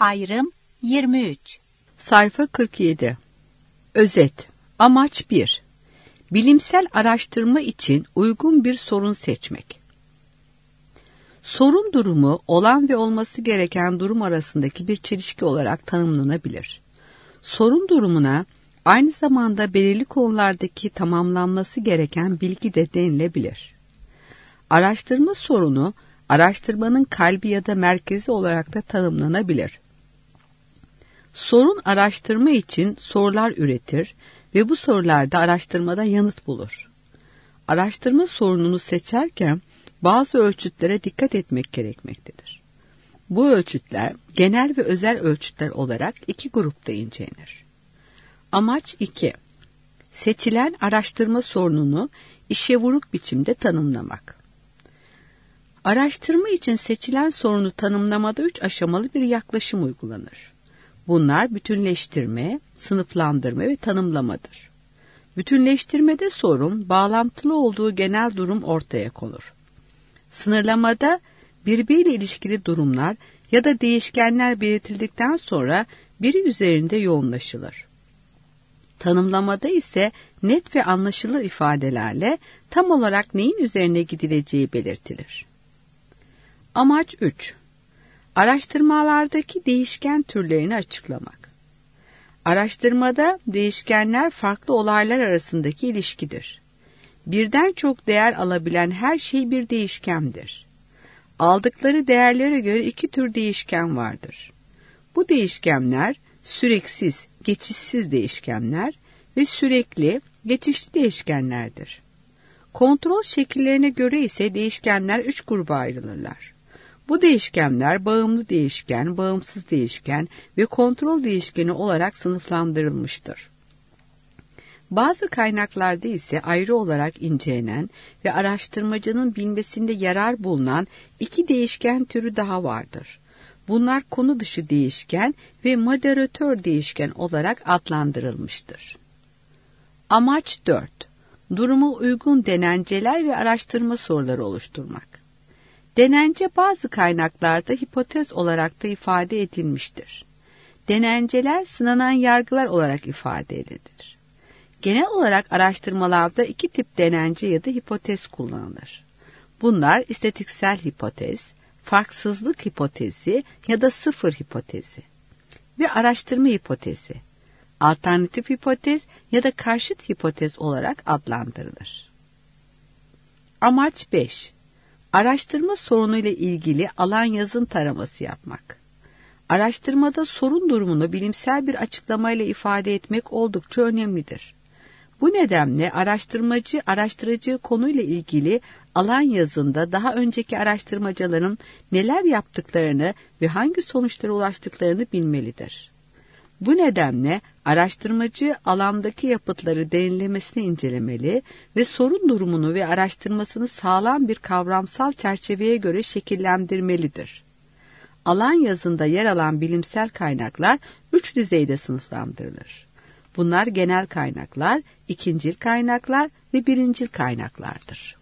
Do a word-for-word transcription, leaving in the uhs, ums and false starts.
Ayrım yirmi üç. Sayfa kırk yedi. Özet. Amaç bir. Bilimsel araştırma için uygun bir sorun seçmek. Sorun durumu, olan ve olması gereken durum arasındaki bir çelişki olarak tanımlanabilir. Sorun durumuna aynı zamanda belirli konulardaki tamamlanması gereken bilgi de denilebilir. Araştırma sorunu, araştırmanın kalbi ya da merkezi olarak da tanımlanabilir. Sorun araştırma için sorular üretir ve bu sorularda araştırmada yanıt bulur. Araştırma sorununu seçerken bazı ölçütlere dikkat etmek gerekmektedir. Bu ölçütler genel ve özel ölçütler olarak iki grupta incelenir. Amaç iki. Seçilen araştırma sorununu işe vuruk biçimde tanımlamak. Araştırma için seçilen sorunu tanımlamada üç aşamalı bir yaklaşım uygulanır. Bunlar bütünleştirme, sınıflandırma ve tanımlamadır. Bütünleştirmede sorun, bağlantılı olduğu genel durum ortaya konur. Sınırlamada birbiriyle ilişkili durumlar ya da değişkenler belirtildikten sonra biri üzerinde yoğunlaşılır. Tanımlamada ise net ve anlaşılır ifadelerle tam olarak neyin üzerine gidileceği belirtilir. Amaç üç. Araştırmalardaki değişken türlerini açıklamak. Araştırmada değişkenler farklı olaylar arasındaki ilişkidir. Birden çok değer alabilen her şey bir değişkendir. Aldıkları değerlere göre iki tür değişken vardır. Bu değişkenler süreksiz, geçişsiz değişkenler ve sürekli, geçişli değişkenlerdir. Kontrol şekillerine göre ise değişkenler üç gruba ayrılırlar. Bu değişkenler bağımlı değişken, bağımsız değişken ve kontrol değişkeni olarak sınıflandırılmıştır. Bazı kaynaklarda ise ayrı olarak incelenen ve araştırmacının bilmesinde yarar bulunan iki değişken türü daha vardır. Bunlar konu dışı değişken ve moderatör değişken olarak adlandırılmıştır. Amaç dört. Duruma uygun denenceler ve araştırma soruları oluşturmak. Denence bazı kaynaklarda hipotez olarak da ifade edilmiştir. Denenceler sınanan yargılar olarak ifade edilir. Genel olarak araştırmalarda iki tip denence ya da hipotez kullanılır. Bunlar istatistiksel hipotez, farksızlık hipotezi ya da sıfır hipotezi ve araştırma hipotezi, alternatif hipotez ya da karşıt hipotez olarak adlandırılır. Amaç beş. Araştırma sorunuyla ilgili alan yazın taraması yapmak. Araştırmada sorun durumunu bilimsel bir açıklamayla ifade etmek oldukça önemlidir. Bu nedenle araştırmacı araştıracağı konuyla ilgili alan yazında daha önceki araştırmacıların neler yaptıklarını ve hangi sonuçlara ulaştıklarını bilmelidir. Bu nedenle araştırmacı alandaki yapıtları derinlemesine incelemeli ve sorun durumunu ve araştırmasını sağlam bir kavramsal çerçeveye göre şekillendirmelidir. Alan yazında yer alan bilimsel kaynaklar üç düzeyde sınıflandırılır. Bunlar genel kaynaklar, ikincil kaynaklar ve birincil kaynaklardır.